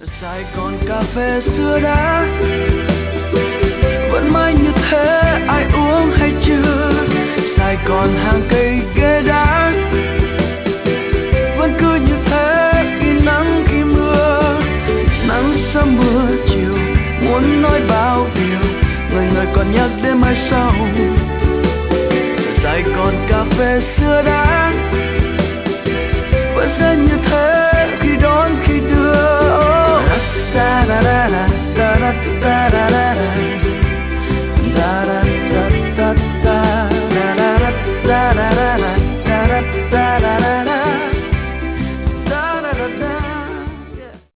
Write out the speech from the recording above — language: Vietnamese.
Sài Gòn cà phê xưa đã vẫn mãi như thế, ai uống hay chưa? Sài Gòn hàng cây ghế đá vẫn cứ như thế, khi nắng khi mưa, nắng sớm mưa chiều, muốn nói bao điều, người người còn nhắc đến mai sau. Sài Gòn cà phê xưa đã